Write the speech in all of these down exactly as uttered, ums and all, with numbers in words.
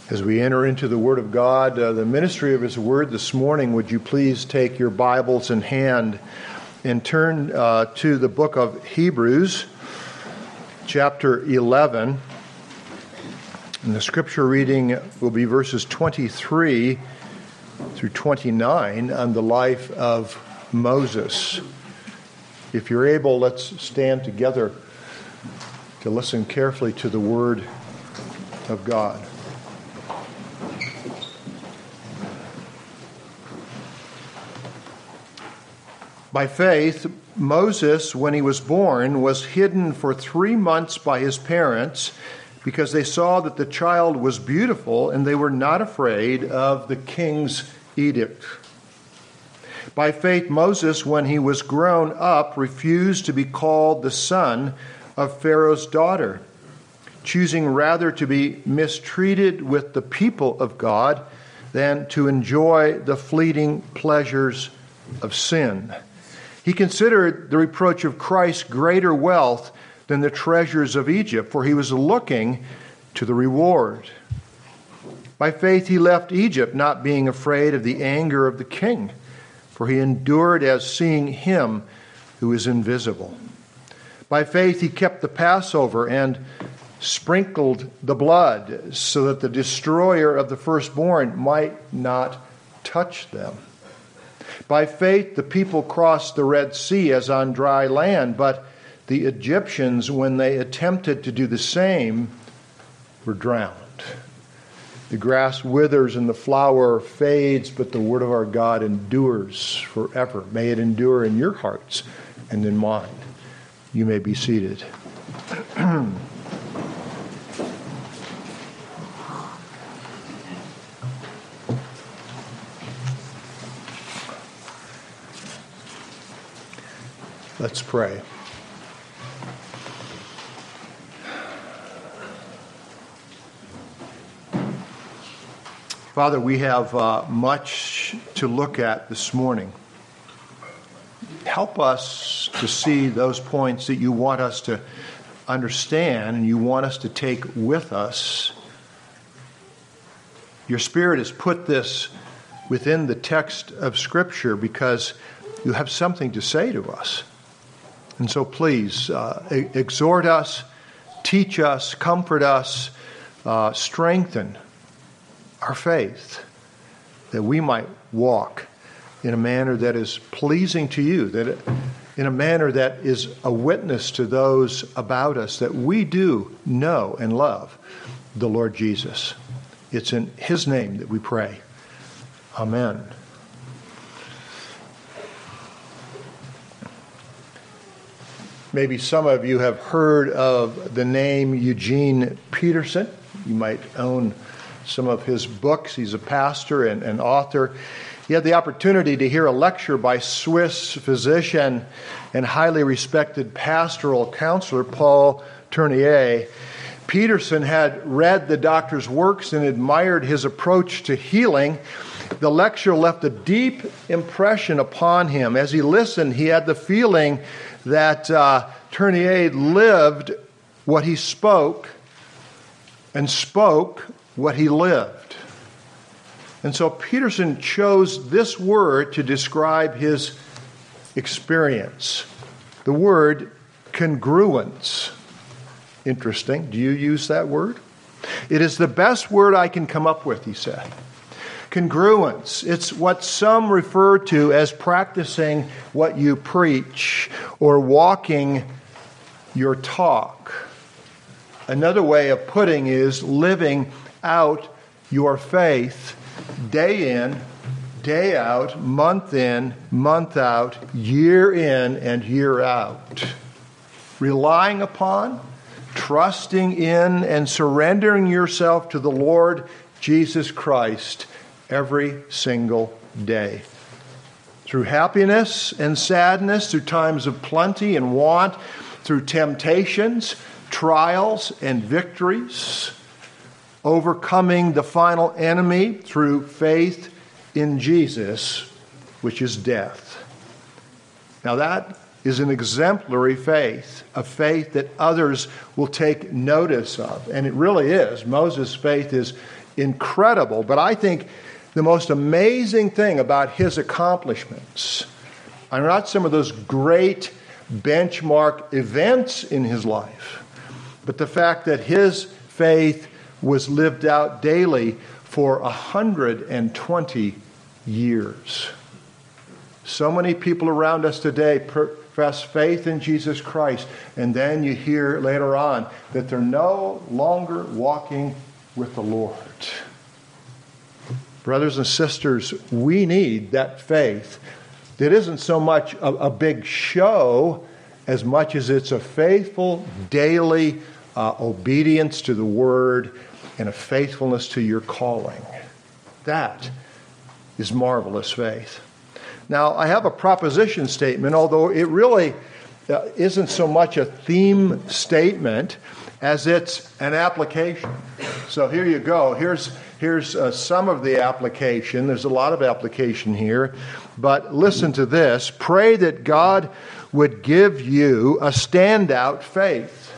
As we enter into the Word of God, uh, the ministry of His Word this morning, would you please take your Bibles in hand and turn uh, to the book of Hebrews, chapter eleven. And the scripture reading will be verses twenty-three through twenty-nine on the life of Moses. If you're able, let's stand together to listen carefully to the Word of God. By faith, Moses, when he was born, was hidden for three months by his parents because they saw that the child was beautiful and they were not afraid of the king's edict. By faith, Moses, when he was grown up, refused to be called the son of Pharaoh's daughter, choosing rather to be mistreated with the people of God than to enjoy the fleeting pleasures of sin. He considered the reproach of Christ greater wealth than the treasures of Egypt, for he was looking to the reward. By faith he left Egypt, not being afraid of the anger of the king, for he endured as seeing him who is invisible. By faith he kept the Passover and sprinkled the blood, so that the destroyer of the firstborn might not touch them. By faith, the people crossed the Red Sea as on dry land, but the Egyptians, when they attempted to do the same, were drowned. The grass withers and the flower fades, but the word of our God endures forever. May it endure in your hearts and in mine. You may be seated. Let's pray. Father, we have uh, much to look at this morning. Help us to see those points that you want us to understand and you want us to take with us. Your Spirit has put this within the text of Scripture because you have something to say to us. And so please, uh, exhort us, teach us, comfort us, uh, strengthen our faith, that we might walk in a manner that is pleasing to you, that it, in a manner that is a witness to those about us, that we do know and love the Lord Jesus. It's in His name that we pray. Amen. Maybe some of you have heard of the name Eugene Peterson. You might own some of his books. He's a pastor and an author. He had the opportunity to hear a lecture by Swiss physician and highly respected pastoral counselor Paul Tournier. Peterson had read the doctor's works and admired his approach to healing. The lecture left a deep impression upon him. As he listened, he had the feeling that uh, Tournier lived what he spoke and spoke what he lived. And so Peterson chose this word to describe his experience. The word congruence. Interesting. Do you use that word? It is the best word I can come up with, he said. Congruence. It's what some refer to as practicing what you preach or walking your talk. Another way of putting is living out your faith day in, day out, month in, month out, year in and year out. Relying upon, trusting in, and surrendering yourself to the Lord Jesus Christ every single day. Through happiness and sadness, through times of plenty and want, through temptations, trials, and victories, overcoming the final enemy through faith in Jesus, which is death. Now that is an exemplary faith, a faith that others will take notice of. And it really is. Moses' faith is, incredible. But I think the most amazing thing about his accomplishments are not some of those great benchmark events in his life, but the fact that his faith was lived out daily for one hundred twenty years. So many people around us today profess faith in Jesus Christ, and then you hear later on that they're no longer walking with the Lord. Brothers and sisters, we need that faith that isn't so much a, a big show as much as it's a faithful daily uh, obedience to the Word and a faithfulness to your calling. That is marvelous faith. Now, I have a proposition statement, although it really uh, isn't so much a theme statement as it's an application. So here you go. Here's here's uh, some of the application. There's a lot of application here. But listen to this. Pray that God would give you a standout faith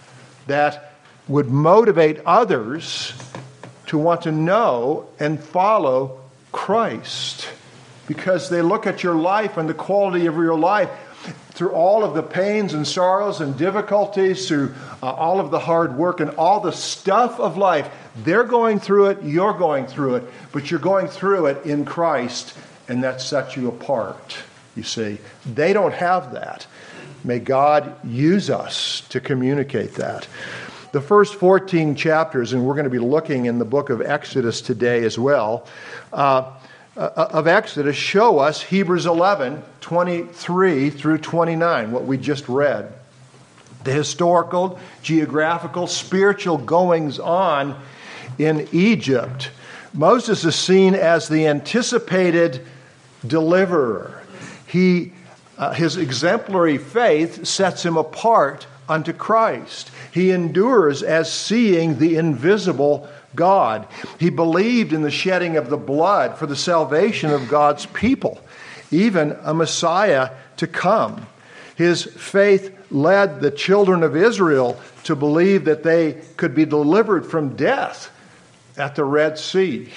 that would motivate others to want to know and follow Christ. Because they look at your life and the quality of your life through all of the pains and sorrows and difficulties, through uh, all of the hard work and all the stuff of life. They're going through it, you're going through it, but you're going through it in Christ, and that sets you apart, you see. They don't have that. May God use us to communicate that. The first fourteen chapters, and we're going to be looking in the book of Exodus today as well, uh, of Exodus show us Hebrews eleven, twenty-three through twenty-nine, what we just read. The historical, geographical, spiritual goings on in Egypt. Moses is seen as the anticipated deliverer. He, uh, his exemplary faith sets him apart unto Christ. He endures as seeing the invisible God. He believed in the shedding of the blood for the salvation of God's people, even a Messiah to come. His faith led the children of Israel to believe that they could be delivered from death at the Red Sea.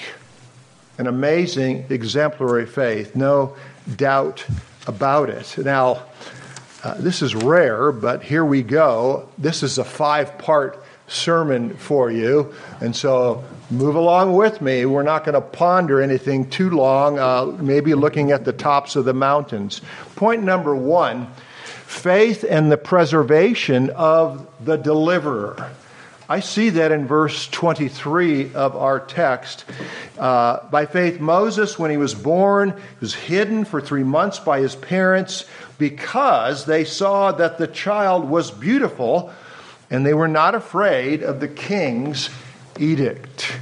An amazing, exemplary faith, no doubt about it. Now, uh, this is rare, but here we go. This is a five-part sermon for you, and so move along with me. We're not going to ponder anything too long, uh, maybe looking at the tops of the mountains. Point number one, faith and the preservation of the deliverer. I see that in verse twenty-three of our text. Uh, by faith, Moses, when he was born, was hidden for three months by his parents because they saw that the child was beautiful, and they were not afraid of the king's edict.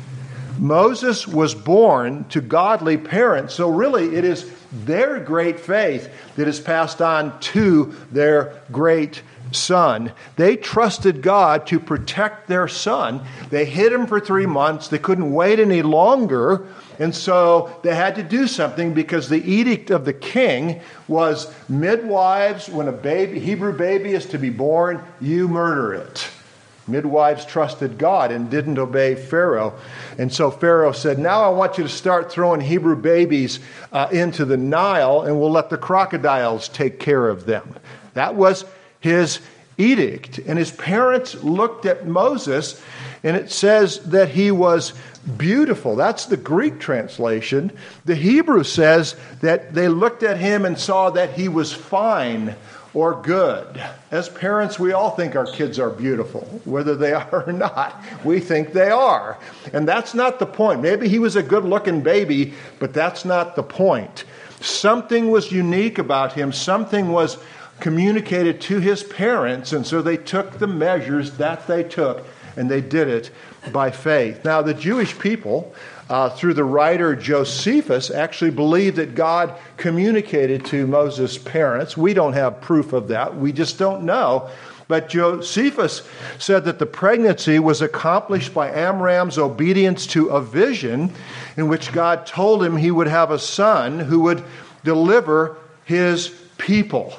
Moses was born to godly parents, so really it is their great faith that is passed on to their great son. They trusted God to protect their son. They hid him for three months. They couldn't wait any longer, and so they had to do something because the edict of the king was midwives, when a baby, Hebrew baby is to be born, you murder it. Midwives trusted God and didn't obey Pharaoh. And so Pharaoh said, now I want you to start throwing Hebrew babies uh, into the Nile, and we'll let the crocodiles take care of them. That was his edict. And his parents looked at Moses, and it says that he was beautiful. That's the Greek translation. The Hebrew says that they looked at him and saw that he was fine or good. As parents, we all think our kids are beautiful, whether they are or not. We think they are. And that's not the point. Maybe he was a good-looking baby, but that's not the point. Something was unique about him. Something was communicated to his parents, and so they took the measures that they took, and they did it by faith. Now, the Jewish people, uh, through the writer Josephus, actually believed that God communicated to Moses' parents. We don't have proof of that. We just don't know. But Josephus said that the pregnancy was accomplished by Amram's obedience to a vision in which God told him he would have a son who would deliver his people.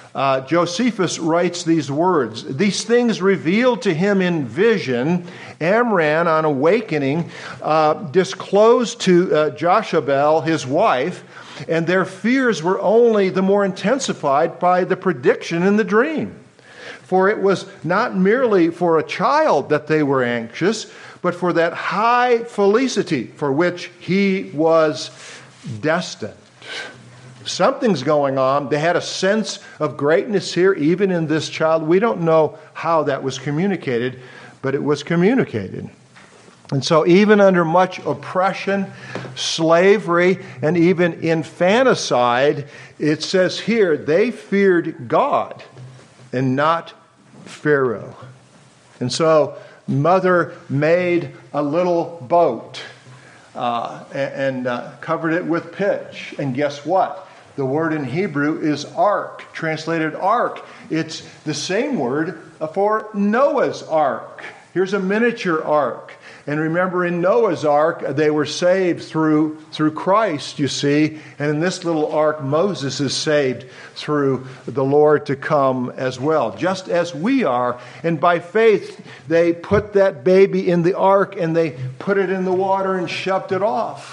Uh, Josephus writes these words, "These things revealed to him in vision, Amram, on awakening, uh, disclosed to uh, Joshabel, his wife, and their fears were only the more intensified by the prediction in the dream. For it was not merely for a child that they were anxious, but for that high felicity for which he was destined." Something's going on. They had a sense of greatness here, even in this child. We don't know how that was communicated, but it was communicated. And so even under much oppression, slavery, and even infanticide, it says here, they feared God and not Pharaoh. And so mother made a little boat uh, and, and uh, covered it with pitch. And guess what? The word in Hebrew is ark, translated ark. It's the same word for Noah's ark. Here's a miniature ark. And remember, in Noah's ark, they were saved through, through Christ, you see. And in this little ark, Moses is saved through the Lord to come as well, just as we are. And by faith, they put that baby in the ark and they put it in the water and shoved it off.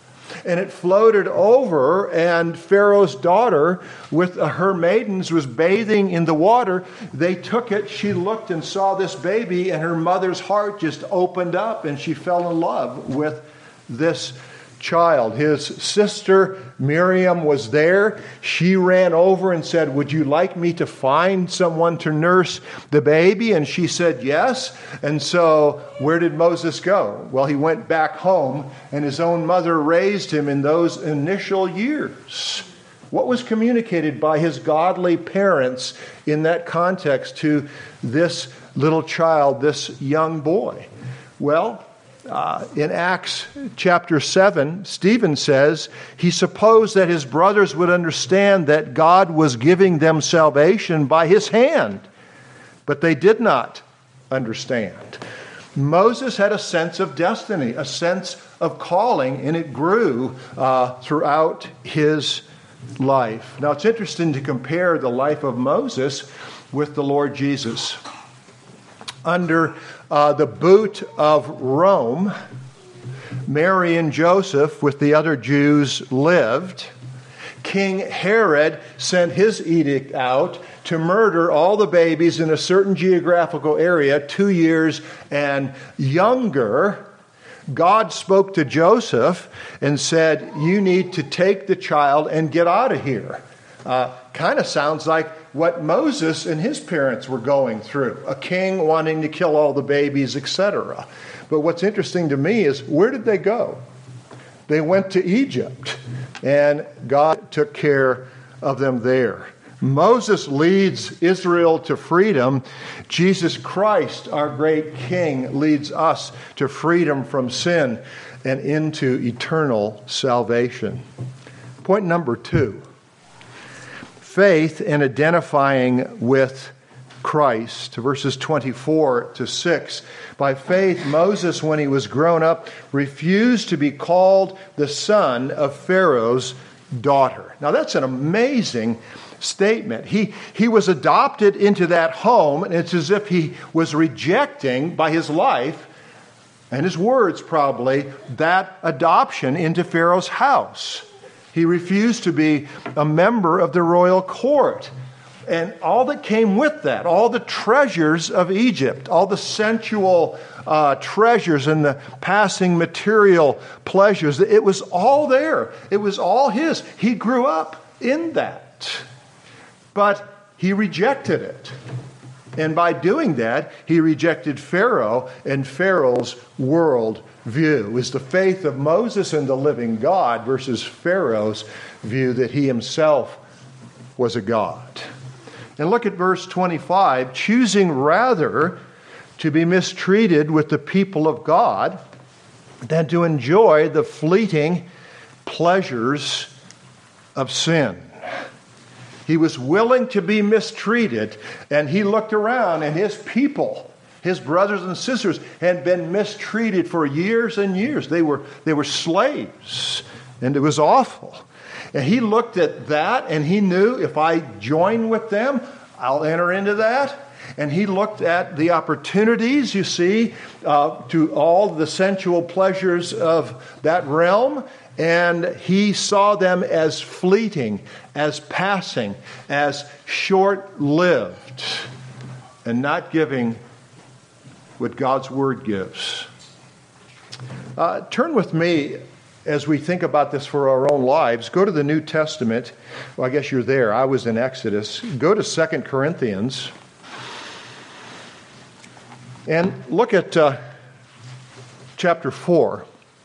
And it floated over, and Pharaoh's daughter with her maidens was bathing in the water. They took it, she looked and saw this baby, and her mother's heart just opened up, and she fell in love with this child. His sister Miriam was there. She ran over and said, "Would you like me to find someone to nurse the baby?" And she said yes. And so where did Moses go? Well, he went back home, and his own mother raised him in those initial years. What was communicated by his godly parents in that context to this little child, this young boy? Well, Uh, in Acts chapter seven, Stephen says he supposed that his brothers would understand that God was giving them salvation by his hand, but they did not understand. Moses had a sense of destiny, a sense of calling, and it grew uh, throughout his life. Now, it's interesting to compare the life of Moses with the Lord Jesus. Under uh, the boot of Rome, Mary and Joseph with the other Jews lived. King Herod sent his edict out to murder all the babies in a certain geographical area, two years and younger. God spoke to Joseph and said, "You need to take the child and get out of here." Uh, kind of sounds like what Moses and his parents were going through. A king wanting to kill all the babies, et cetera. But what's interesting to me is, where did they go? They went to Egypt, and God took care of them there. Moses leads Israel to freedom. Jesus Christ, our great King, leads us to freedom from sin and into eternal salvation. Point number two. Faith and identifying with Christ. Verses twenty-four to six. By faith, Moses, when he was grown up, refused to be called the son of Pharaoh's daughter. Now that's an amazing statement. He, he was adopted into that home, and it's as if he was rejecting by his life and his words probably that adoption into Pharaoh's house. He refused to be a member of the royal court. And all that came with that, all the treasures of Egypt, all the sensual uh, treasures and the passing material pleasures, it was all there. It was all his. He grew up in that. But he rejected it. And by doing that, he rejected Pharaoh and Pharaoh's world view. Is the faith of Moses and the living God versus Pharaoh's view that he himself was a god. And look at verse twenty-five, choosing rather to be mistreated with the people of God than to enjoy the fleeting pleasures of sin. He was willing to be mistreated, and he looked around, and his people, his brothers and sisters, had been mistreated for years and years. They were, they were slaves, and it was awful. And he looked at that and he knew if I join with them, I'll enter into that. And he looked at the opportunities, you see, uh, to all the sensual pleasures of that realm. And he saw them as fleeting, as passing, as short-lived, and not giving what God's Word gives. Uh, turn with me, as we think about this for our own lives, go to the New Testament. Well, I guess you're there. I was in Exodus. Go to Second Corinthians. And look at uh, chapter four.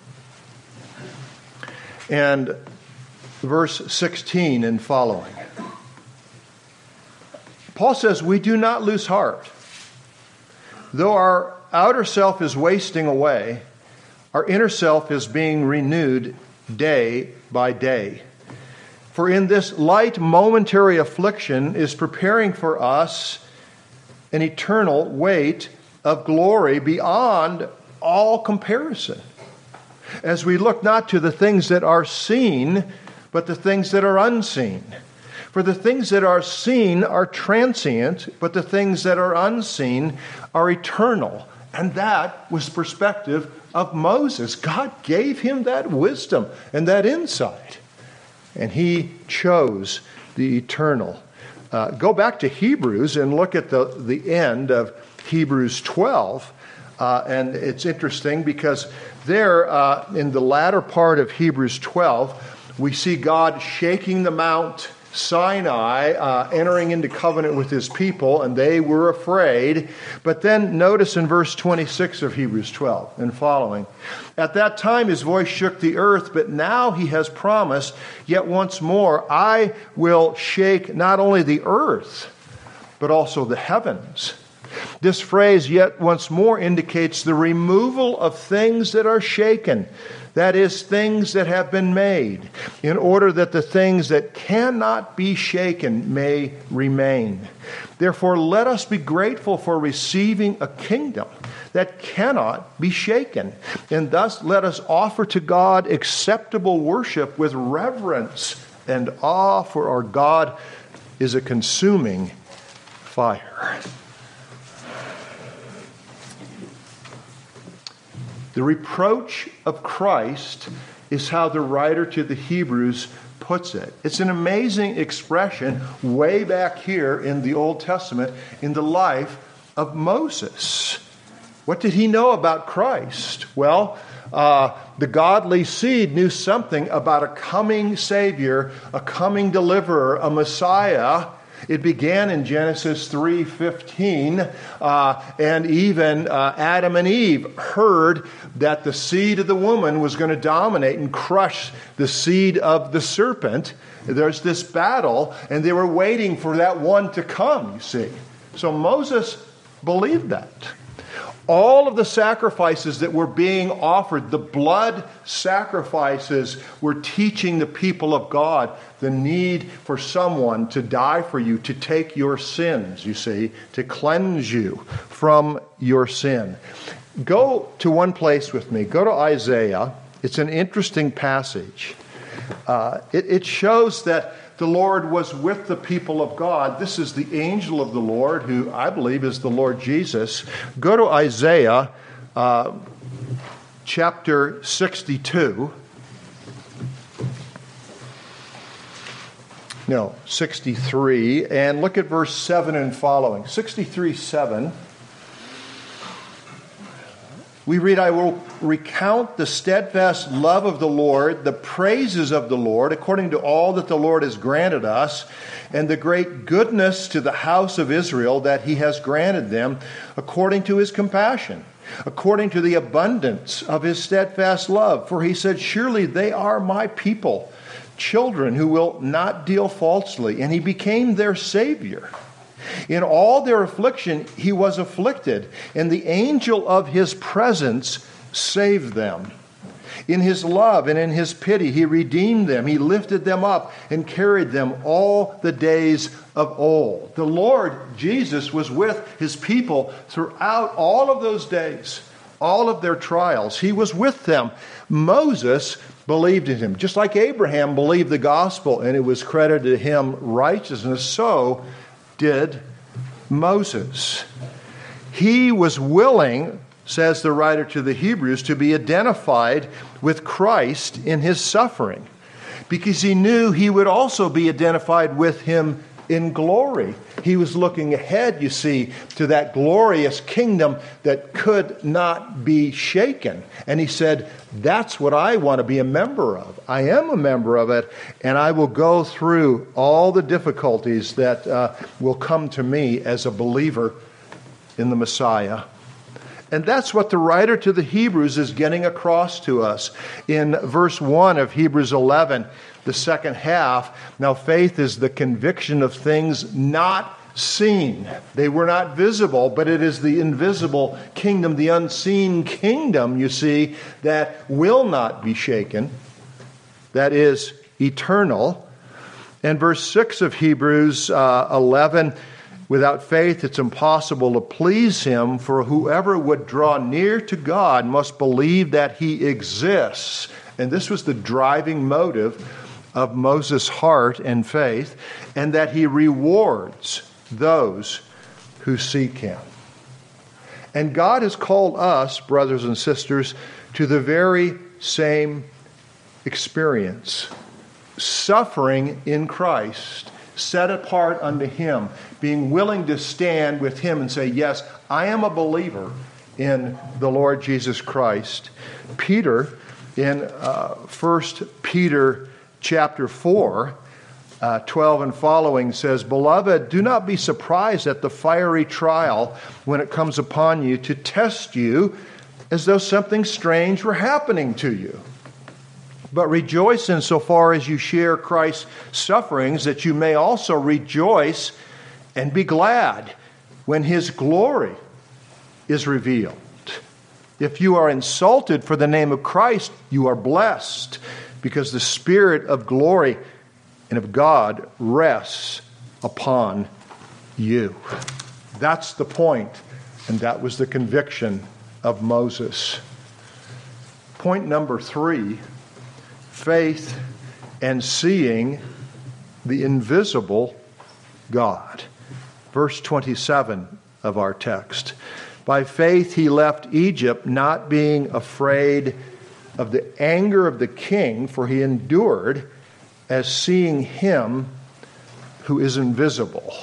And verse sixteen and following. Paul says, we do not lose heart. Though our outer self is wasting away, our inner self is being renewed day by day. For in this light momentary affliction is preparing for us an eternal weight of glory beyond all comparison, as we look not to the things that are seen, but the things that are unseen. For the things that are seen are transient, but the things that are unseen are eternal. And that was the perspective of Moses. God gave him that wisdom and that insight. And he chose the eternal. Uh, go back to Hebrews and look at the, the end of Hebrews twelve. Uh, and it's interesting because there, uh, in the latter part of Hebrews twelve, we see God shaking the Mount Sinai, uh, entering into covenant with his people, and they were afraid. But then notice in verse twenty-six of Hebrews twelve and following, at that time his voice shook the earth, but now he has promised, yet once more I will shake not only the earth, but also the heavens. This phrase, yet once more, indicates the removal of things that are shaken, that is, things that have been made, in order that the things that cannot be shaken may remain. Therefore, let us be grateful for receiving a kingdom that cannot be shaken, and thus let us offer to God acceptable worship with reverence and awe, for our God is a consuming fire. The reproach of Christ is how the writer to the Hebrews puts it. It's an amazing expression way back here in the Old Testament in the life of Moses. What did he know about Christ? Well, uh, the godly seed knew something about a coming Savior, a coming deliverer, a Messiah. It began in Genesis three fifteen, uh, and even uh, Adam and Eve heard that the seed of the woman was going to dominate and crush the seed of the serpent. There's this battle, and they were waiting for that one to come, you see. So Moses believed that. All of the sacrifices that were being offered, the blood sacrifices, were teaching the people of God the need for someone to die for you, to take your sins, you see, to cleanse you from your sin. Go to one place with me. Go to Isaiah. It's an interesting passage. Uh, it, it shows that the Lord was with the people of God. This is the angel of the Lord, who I believe is the Lord Jesus. Go to Isaiah uh, chapter sixty-two. No, sixty-three. And look at verse seven and following. sixty-three seven. We read, I will recount the steadfast love of the Lord, the praises of the Lord, according to all that the Lord has granted us, and the great goodness to the house of Israel that he has granted them, according to his compassion, according to the abundance of his steadfast love. For he said, surely they are my people, children who will not deal falsely. And he became their Savior. In all their affliction, he was afflicted, and the angel of his presence saved them. In his love and in his pity, he redeemed them. He lifted them up and carried them all the days of old. The Lord Jesus was with his people throughout all of those days, all of their trials. He was with them. Moses believed in him. Just like Abraham believed the gospel and it was credited to him righteousness, so did Moses. He was willing, says the writer to the Hebrews, to be identified with Christ in his suffering, because he knew he would also be identified with him in glory. He was looking ahead, you see, to that glorious kingdom that could not be shaken. And he said, that's what I want to be a member of. I am a member of it, and I will go through all the difficulties that uh, will come to me as a believer in the Messiah. And that's what the writer to the Hebrews is getting across to us. In verse one of Hebrews eleven, the second half, now faith is the conviction of things not seen. They were not visible, but it is the invisible kingdom, the unseen kingdom, you see, that will not be shaken, that is eternal. And verse six of Hebrews uh, eleven, without faith it's impossible to please him, for whoever would draw near to God must believe that he exists. And this was the driving motive of Moses' heart and faith, and that he rewards those who seek him. And God has called us, brothers and sisters, to the very same experience. Suffering in Christ, set apart unto him, being willing to stand with him and say, yes, I am a believer in the Lord Jesus Christ. Peter, in uh, First Peter chapter four, uh, twelve and following says, Beloved, do not be surprised at the fiery trial when it comes upon you to test you as though something strange were happening to you. But rejoice insofar as you share Christ's sufferings, that you may also rejoice and be glad when his glory is revealed. If you are insulted for the name of Christ, you are blessed, because the Spirit of glory and of God rests upon you. That's the point, and that was the conviction of Moses. Point number three, faith and seeing the invisible God. Verse twenty-seven of our text. By faith he left Egypt, not being afraid of the anger of the king, for he endured as seeing him who is invisible.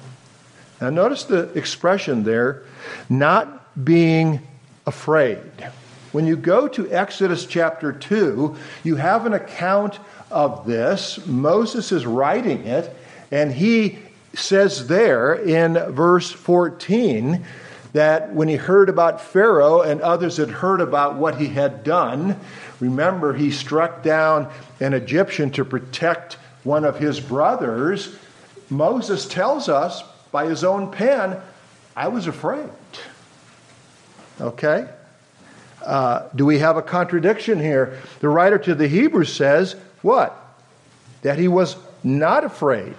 Now notice the expression there, not being afraid. When you go to Exodus chapter two, you have an account of this. Moses is writing it, and he says there in verse fourteen that when he heard about Pharaoh and others had heard about what he had done, remember he struck down an Egyptian to protect one of his brothers. Moses tells us by his own pen, I was afraid. Okay? Uh, do we have a contradiction here? The writer to the Hebrews says, what? That he was not afraid.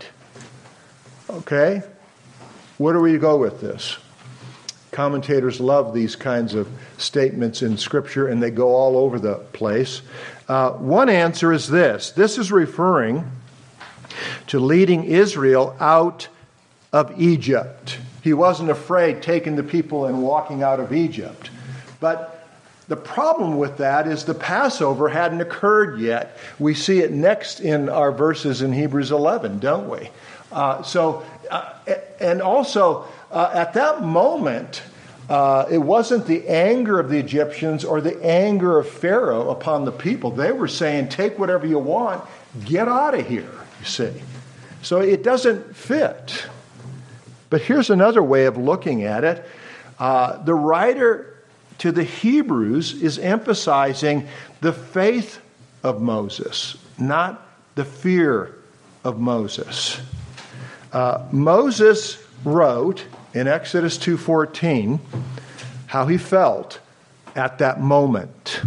Okay? Where do we go with this? Commentators love these kinds of statements in Scripture, and they go all over the place. Uh, one answer is this. This is referring to leading Israel out of Egypt. He wasn't afraid taking the people and walking out of Egypt. But the problem with that is the Passover hadn't occurred yet. We see it next in our verses in Hebrews eleven, don't we? Uh, so, uh, and also, uh, at that moment, uh, it wasn't the anger of the Egyptians or the anger of Pharaoh upon the people. They were saying, take whatever you want, get out of here, you see. So it doesn't fit. But here's another way of looking at it. Uh, the writer to the Hebrews is emphasizing the faith of Moses, not the fear of Moses. Uh, Moses wrote in Exodus two fourteen how he felt at that moment.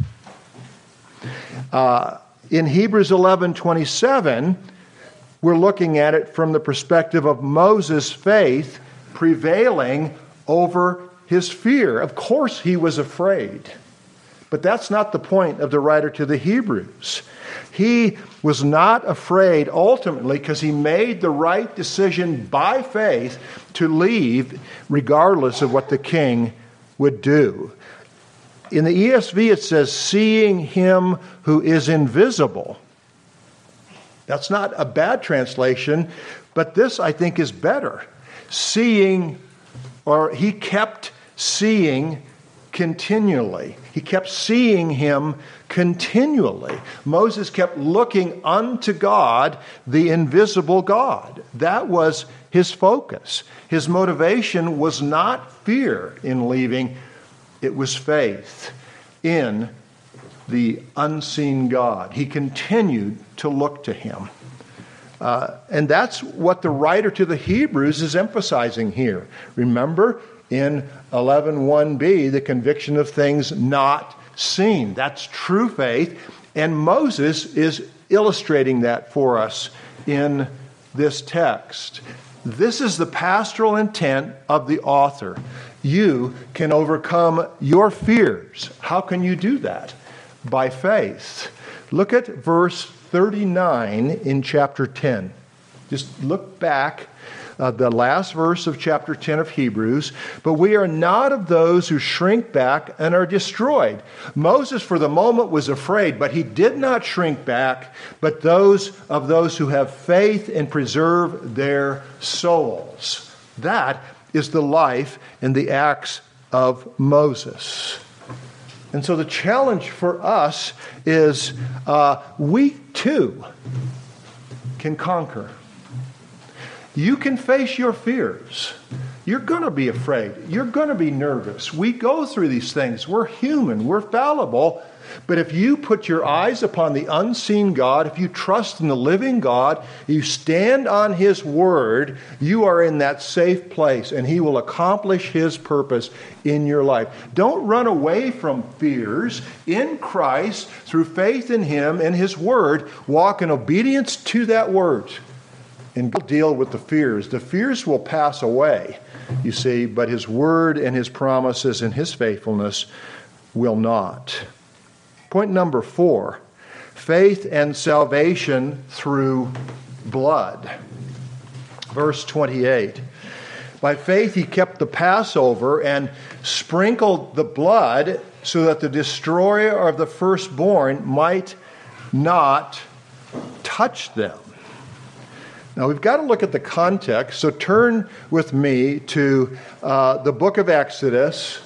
Uh, in Hebrews eleven twenty-seven, we're looking at it from the perspective of Moses' faith prevailing over his fear. Of course he was afraid. But that's not the point of the writer to the Hebrews. He was not afraid ultimately because he made the right decision by faith to leave regardless of what the king would do. In the E S V it says, seeing him who is invisible. That's not a bad translation, but this I think is better. Seeing, or he kept seeing continually. He kept seeing him continually. Moses kept looking unto God, the invisible God. That was his focus. His motivation was not fear in leaving. It was faith in the unseen God. He continued to look to him. Uh, and that's what the writer to the Hebrews is emphasizing here. Remember, in eleven one b, the conviction of things not seen. That's true faith. And Moses is illustrating that for us in this text. This is the pastoral intent of the author. You can overcome your fears. How can you do that? By faith. Look at verse thirty-nine in chapter ten. Just look back. Uh, the last verse of chapter ten of Hebrews. But we are not of those who shrink back and are destroyed. Moses for the moment was afraid, but he did not shrink back, but those of those who have faith and preserve their souls. That is the life and the acts of Moses. And so the challenge for us is uh, we too can conquer. You can face your fears. You're going to be afraid. You're going to be nervous. We go through these things. We're human. We're fallible. But if you put your eyes upon the unseen God, if you trust in the living God, you stand on His Word, you are in that safe place, and He will accomplish His purpose in your life. Don't run away from fears. In Christ, through faith in Him and His Word, walk in obedience to that Word. And deal with the fears. The fears will pass away, you see, but His Word and His promises and His faithfulness will not. Point number four, faith and salvation through blood. Verse twenty-eight. By faith he kept the Passover and sprinkled the blood so that the destroyer of the firstborn might not touch them. Now, we've got to look at the context, so turn with me to uh, the book of Exodus,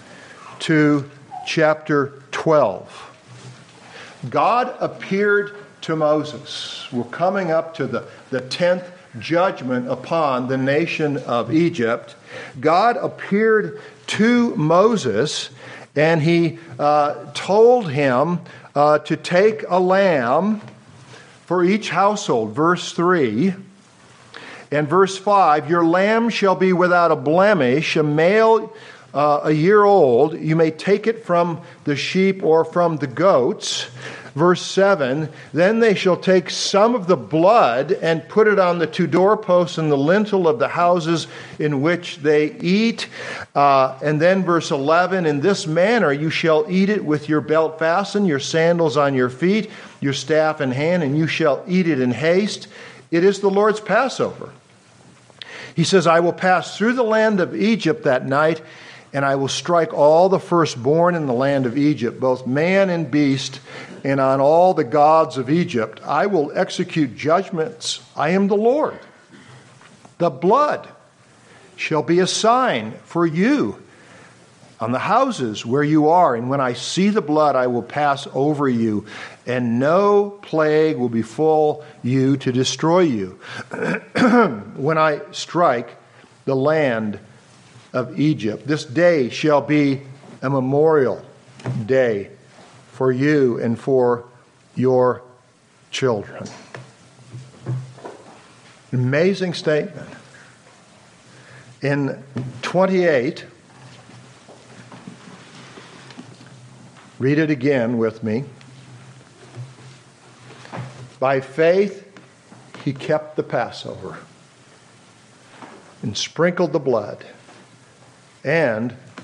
to chapter twelve. God appeared to Moses. We're coming up to the, the tenth judgment upon the nation of Egypt. God appeared to Moses, and He uh, told him uh, to take a lamb for each household. Verse three and verse five, your lamb shall be without a blemish, a male uh, a year old. You may take it from the sheep or from the goats. Verse seven, then they shall take some of the blood and put it on the two doorposts and the lintel of the houses in which they eat. Uh, and then verse eleven, in this manner you shall eat it with your belt fastened, your sandals on your feet, your staff in hand, and you shall eat it in haste. It is the Lord's Passover. He says, I will pass through the land of Egypt that night, and I will strike all the firstborn in the land of Egypt, both man and beast, and on all the gods of Egypt. I will execute judgments. I am the Lord. The blood shall be a sign for you on the houses where you are. And when I see the blood, I will pass over you, and no plague will befall you to destroy you. When I strike the land of Egypt, this day shall be a memorial day for you and for your children. Amazing statement. In twenty-eight, read it again with me. By faith, he kept the Passover and sprinkled the blood and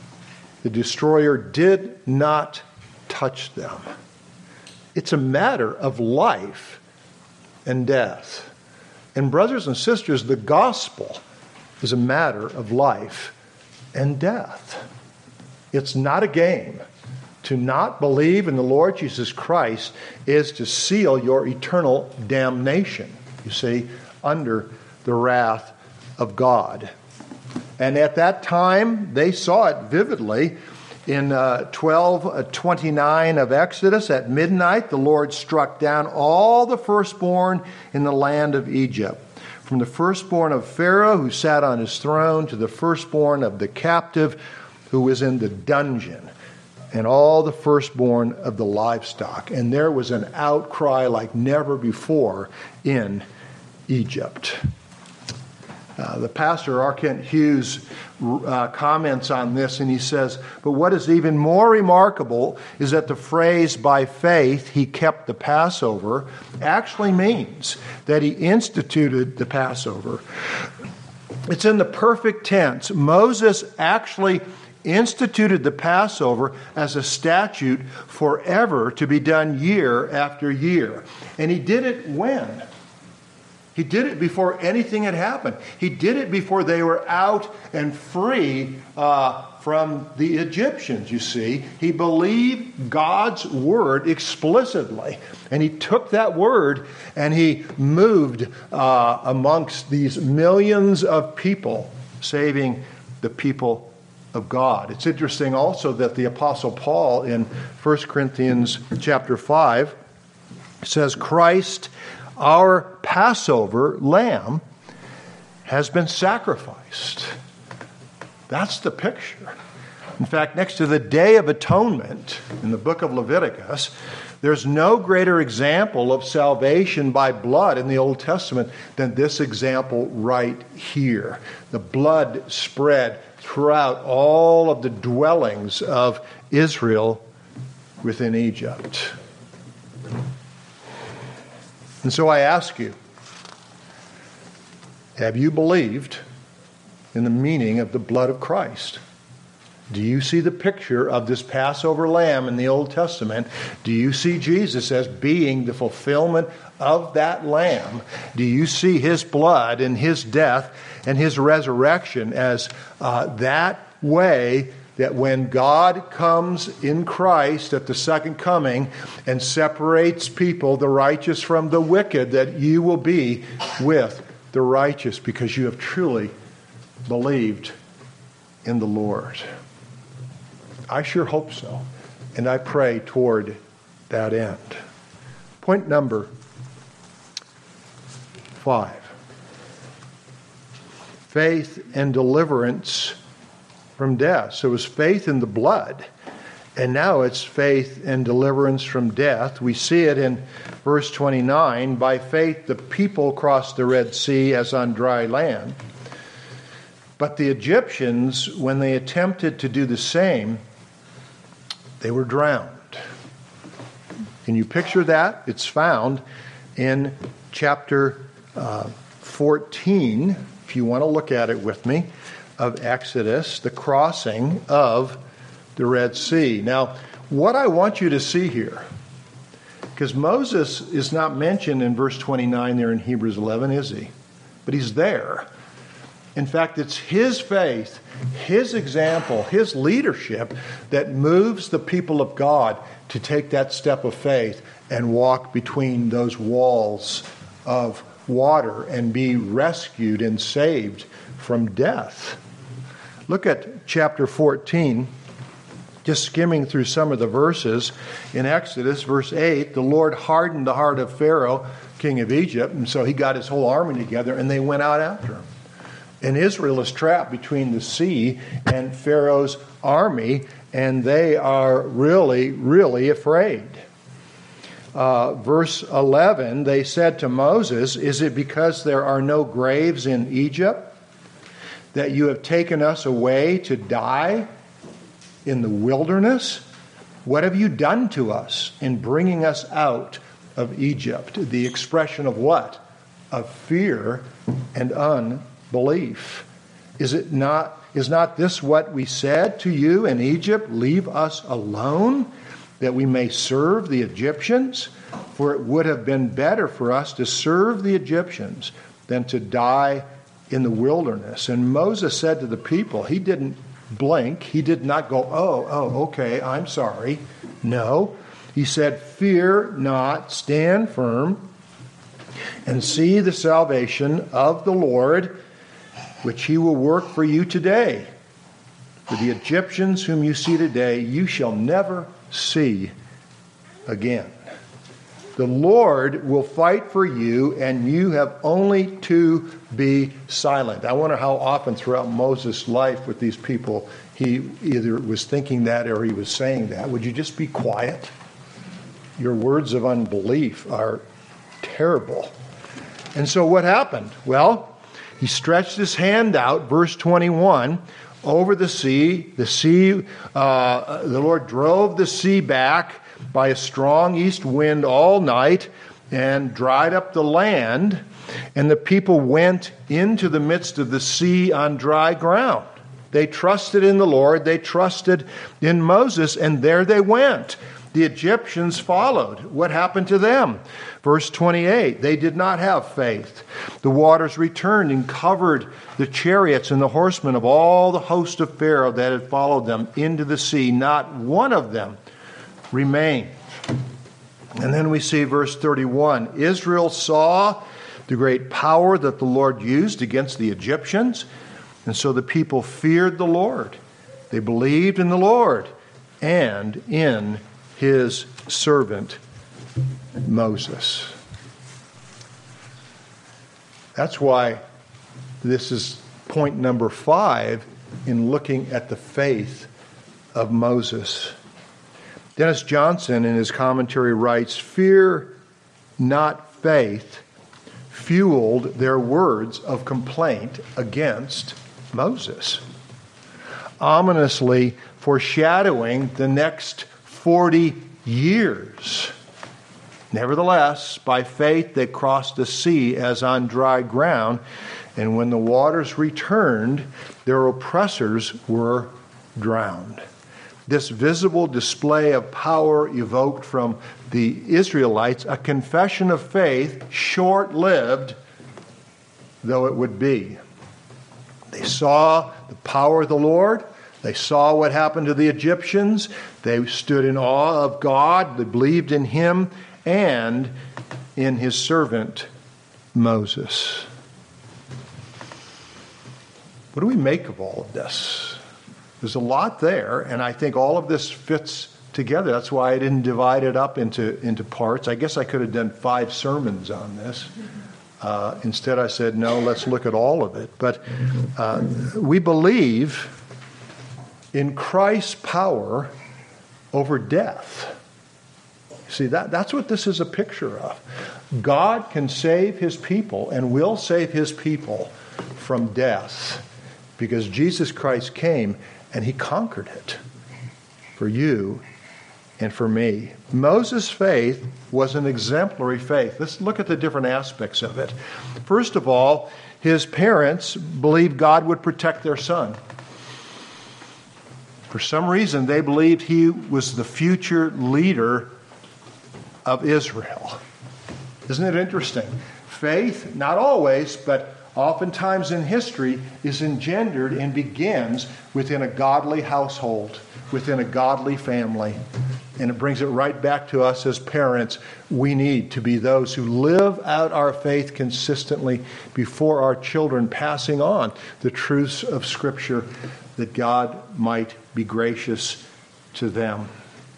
the destroyer did not touch them. It's a matter of life and death. And brothers and sisters, the gospel is a matter of life and death. It's not a game. To not believe in the Lord Jesus Christ is to seal your eternal damnation, you see, under the wrath of God. And at that time, they saw it vividly. In uh, twelve twenty-nine of Exodus, at midnight, the Lord struck down all the firstborn in the land of Egypt, from the firstborn of Pharaoh who sat on his throne to the firstborn of the captive who was in the dungeon, and all the firstborn of the livestock. And there was an outcry like never before in Egypt. Uh, the pastor, R. Kent Hughes, uh, comments on this, and he says, but what is even more remarkable is that the phrase, by faith he kept the Passover, actually means that he instituted the Passover. It's in the perfect tense. Moses actually instituted the Passover as a statute forever to be done year after year. And he did it when? He did it before anything had happened. He did it before they were out and free uh, from the Egyptians, you see. He believed God's word explicitly. And he took that word and he moved uh, amongst these millions of people, saving the people of God. It's interesting also that the Apostle Paul in First Corinthians chapter five says, Christ, our Passover lamb, has been sacrificed. That's the picture. In fact, next to the Day of Atonement in the book of Leviticus, there's no greater example of salvation by blood in the Old Testament than this example right here. The blood spread throughout all of the dwellings of Israel within Egypt. And so I ask you, have you believed in the meaning of the blood of Christ? Do you see the picture of this Passover lamb in the Old Testament? Do you see Jesus as being the fulfillment of that lamb? Do you see his blood and his death and his resurrection as uh, that way that when God comes in Christ at the second coming and separates people, the righteous from the wicked, that you will be with the righteous because you have truly believed in the Lord? I sure hope so, and I pray toward that end. Point number five. Faith and deliverance from death. So it was faith in the blood, and now it's faith and deliverance from death. We see it in verse twenty-nine. By faith the people crossed the Red Sea as on dry land. But the Egyptians, when they attempted to do the same, they were drowned. Can you picture that? It's found in chapter uh, fourteen, if you want to look at it with me, of Exodus, the crossing of the Red Sea. Now, what I want you to see here, because Moses is not mentioned in verse twenty-nine there in Hebrews eleven, is he? But he's there. In fact, it's his faith, his example, his leadership that moves the people of God to take that step of faith and walk between those walls of water and be rescued and saved from death. Look at chapter fourteen, just skimming through some of the verses. In Exodus, verse eight, the Lord hardened the heart of Pharaoh, king of Egypt, and so he got his whole army together and they went out after him. And Israel is trapped between the sea and Pharaoh's army, and they are really, really afraid. Uh, verse eleven, they said to Moses, is it because there are no graves in Egypt that you have taken us away to die in the wilderness? What have you done to us in bringing us out of Egypt? The expression of what? Of fear and unbelief. Is it not Is not this what we said to you in Egypt? Leave us alone, that we may serve the Egyptians? For it would have been better for us to serve the Egyptians than to die in the wilderness. And Moses said to the people, he didn't blink. He did not go, oh, oh, okay, I'm sorry. No. He said, fear not, stand firm, and see the salvation of the Lord, which he will work for you today. For the Egyptians whom you see today, you shall never see again. The Lord will fight for you, and you have only to be silent. I wonder how often throughout Moses' life with these people, he either was thinking that or he was saying that. Would you just be quiet? Your words of unbelief are terrible. And so what happened? Well, he stretched his hand out, verse twenty-one, over the sea. The sea, uh, the Lord drove the sea back by a strong east wind all night and dried up the land. And the people went into the midst of the sea on dry ground. They trusted in the Lord. They trusted in Moses, and there they went. The Egyptians followed. What happened to them? Verse twenty-eight, they did not have faith. The waters returned and covered the chariots and the horsemen of all the host of Pharaoh that had followed them into the sea. Not one of them remained. And then we see verse thirty-one, Israel saw the great power that the Lord used against the Egyptians, and so the people feared the Lord. They believed in the Lord and in his servant Moses. That's why this is point number five in looking at the faith of Moses. Dennis Johnson in his commentary writes, fear not faith fueled their words of complaint against Moses, ominously foreshadowing the next forty years. Nevertheless, by faith they crossed the sea as on dry ground, and when the waters returned, their oppressors were drowned. This visible display of power evoked from the Israelites a confession of faith, short-lived though it would be. They saw the power of the Lord. They saw what happened to the Egyptians. They stood in awe of God. They believed in him and in his servant Moses. What do we make of all of this? There's a lot there, and I think all of this fits together. That's why I didn't divide it up into, into parts. I guess I could have done five sermons on this. Uh, instead, I said, no, let's look at all of it. But uh, we believe in Christ's power over death. See, that, that's what this is a picture of. God can save his people and will save his people from death because Jesus Christ came and he conquered it for you and for me. Moses' faith was an exemplary faith. Let's look at the different aspects of it. First of all, his parents believed God would protect their son. For some reason, they believed he was the future leader of Israel. Isn't it interesting? Faith, not always, but oftentimes in history, is engendered and begins within a godly household, within a godly family. And it brings it right back to us as parents. We need to be those who live out our faith consistently before our children, passing on the truths of Scripture that God might be gracious to them.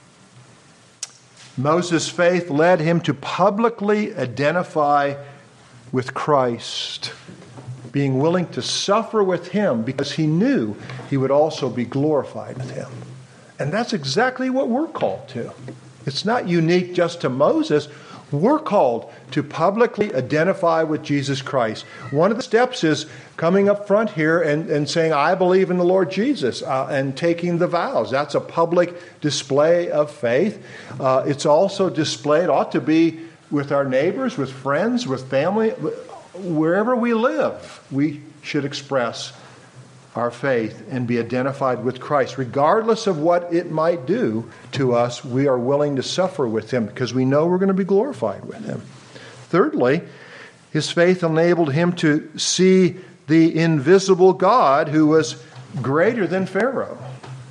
Moses' faith led him to publicly identify with Christ, being willing to suffer with him because he knew he would also be glorified with him. And that's exactly what we're called to. It's not unique just to Moses. We're called to publicly identify with Jesus Christ. One of the steps is coming up front here and, and saying, I believe in the Lord Jesus, uh, and taking the vows. That's a public display of faith. Uh, it's also displayed, ought to be with our neighbors, with friends, with family. Wherever we live, we should express our faith and be identified with Christ. Regardless of what it might do to us, we are willing to suffer with him because we know we're going to be glorified with him. Thirdly, his faith enabled him to see the invisible God who was greater than Pharaoh,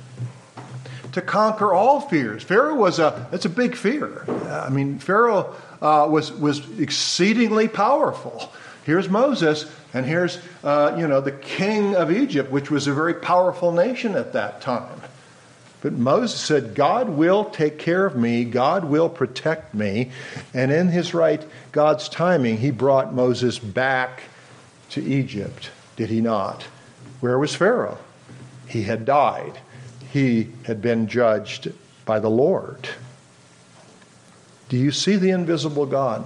to conquer all fears. Pharaoh was a, that's a big fear. I mean, Pharaoh uh, was, was exceedingly powerful. Here's Moses, and here's, uh, you know, the king of Egypt, which was a very powerful nation at that time. But Moses said, God will take care of me. God will protect me. And in his right, God's timing, he brought Moses back to Egypt. Did he not? Where was Pharaoh? He had died. He had been judged by the Lord. Do you see the invisible God?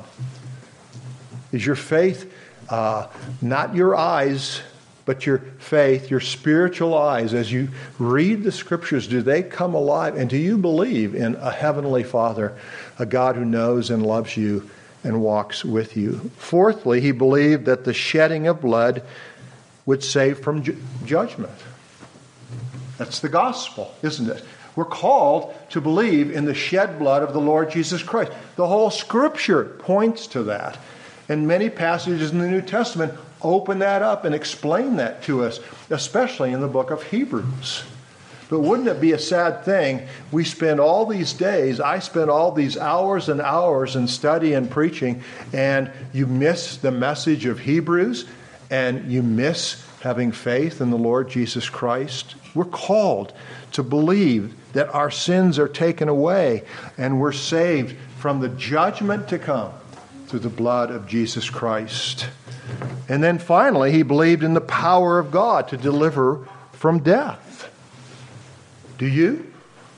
Is your faith uh, not your eyes, but your faith, your spiritual eyes, as you read the Scriptures, do they come alive? And do you believe in a heavenly Father, a God who knows and loves you and walks with you? Fourthly, he believed that the shedding of blood would save from ju- judgment. That's the gospel, isn't it? We're called to believe in the shed blood of the Lord Jesus Christ. The whole Scripture points to that. And many passages in the New Testament open that up and explain that to us, especially in the book of Hebrews. But wouldn't it be a sad thing? We spend all these days, I spend all these hours and hours in study and preaching, and you miss the message of Hebrews, and you miss having faith in the Lord Jesus Christ. We're called to believe that our sins are taken away, and we're saved from the judgment to come through the blood of Jesus Christ. And then finally, he believed in the power of God to deliver from death. Do you?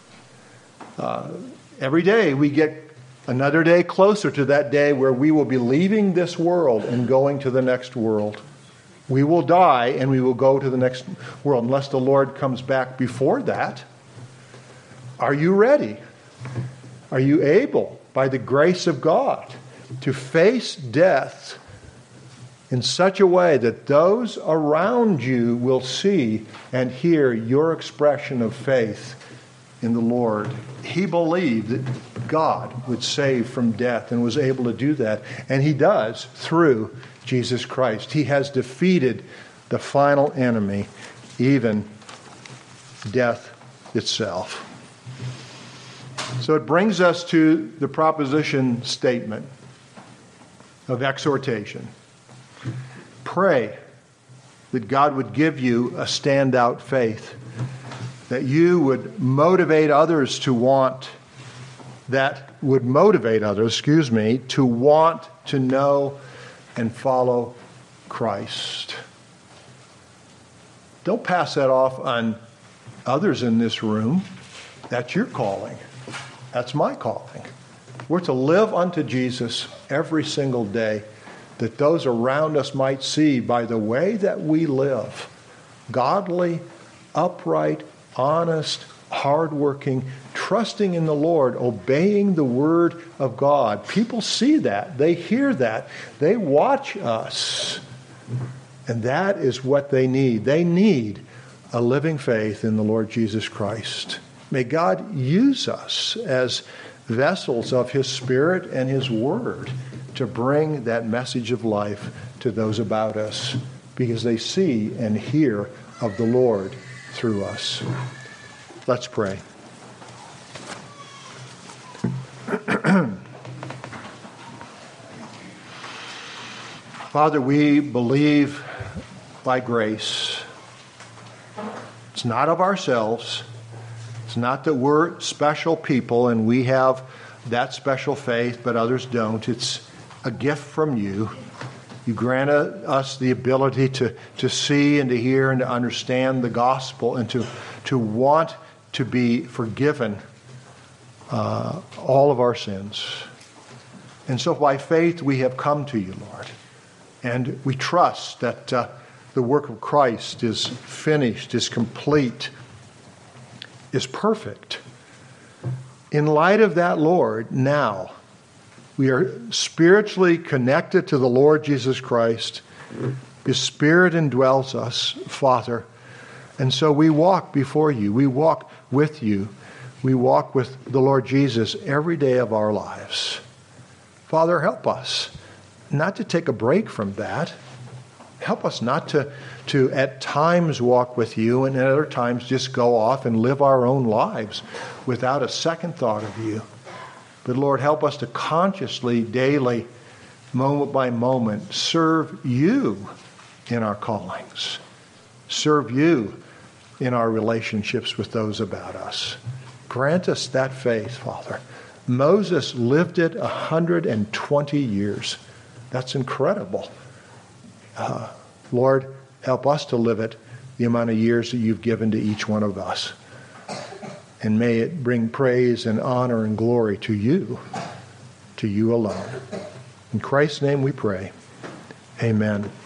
Uh, every day we get another day closer to that day where we will be leaving this world and going to the next world. We will die and we will go to the next world unless the Lord comes back before that. Are you ready? Are you able, by the grace of God, to face death in such a way that those around you will see and hear your expression of faith in the Lord? He believed that God would save from death and was able to do that. And he does through Jesus Christ. He has defeated the final enemy, even death itself. So it brings us to the proposition statement of exhortation. Pray that God would give you a standout faith, that you would motivate others to want, that would motivate others, excuse me, to want to know and follow Christ. Don't pass that off on others in this room. That's your calling. That's my calling. We're to live unto Jesus every single day, that those around us might see by the way that we live, godly, upright, honest, hardworking, trusting in the Lord, obeying the Word of God. People see that. They hear that. They watch us. And that is what they need. They need a living faith in the Lord Jesus Christ. May God use us as vessels of His Spirit and His Word to bring that message of life to those about us, because they see and hear of the Lord through us. Let's pray. Father, we believe by grace. It's not of ourselves. It's not that we're special people and we have that special faith, but others don't. It's a gift from you. You grant us the ability to, to see and to hear and to understand the gospel and to, to want to be forgiven uh, all of our sins. And so by faith we have come to you, Lord. And we trust that uh, the work of Christ is finished, is complete, is perfect. In light of that, Lord, now we are spiritually connected to the Lord Jesus Christ. His Spirit indwells us, Father. And so we walk before you. We walk with you. We walk with the Lord Jesus every day of our lives. Father, help us not to take a break from that. Help us not to, to at times walk with you and at other times just go off and live our own lives without a second thought of you. But Lord, help us to consciously, daily, moment by moment, serve you in our callings. Serve you in our relationships with those about us. Grant us that faith, Father. Moses lived it one hundred twenty years. That's incredible. Uh, Lord, help us to live it the amount of years that you've given to each one of us. And may it bring praise and honor and glory to you, to you alone. In Christ's name we pray. Amen.